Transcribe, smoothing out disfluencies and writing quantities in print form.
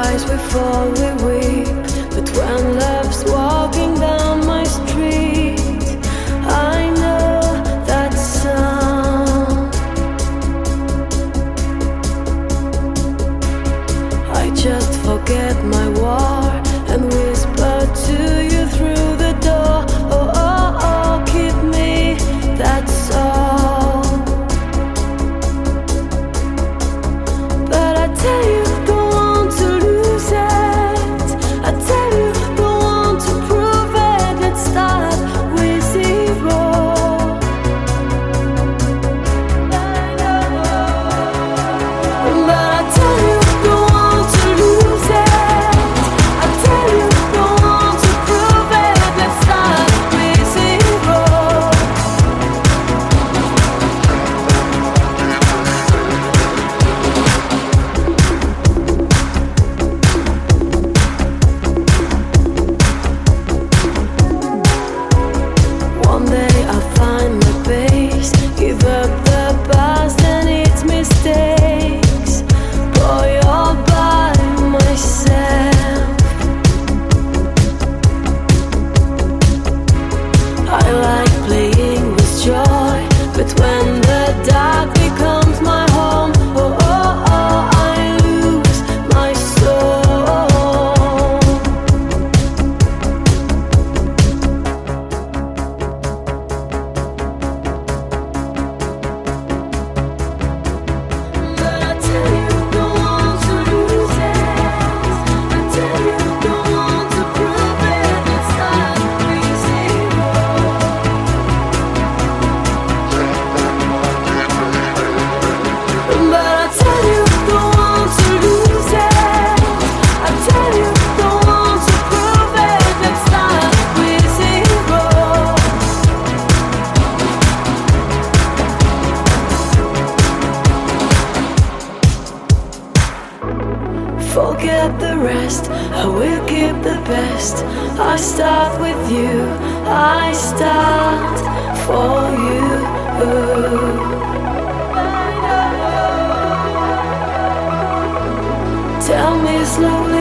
rise, we fall, we weep. But when love's walking down my street, I know that sound. I just forget my war and whisper to you through the door. Oh, oh, oh, keep me, that's all. But I tell you, don't want to lose it. I tell you, don't want to prove it. Let's start with zero. But I tell you, don't want to lose it. I tell you, don't want to prove it. Let's start with zero. One day I'll find my base, give up the past and its mistakes. Boy, all by myself. I like playing with joy, but when the dark becomes my home, oh, oh, oh, I lose my soul. But I tell you, don't want to lose it. I tell you, don't want to prove it. Let's start with zero. But I tell you, don't want to lose it. I tell you, don't want to prove it. Let's start with zero. Forget the rest, I will keep the best. I start with you, I start for you. Tell me slowly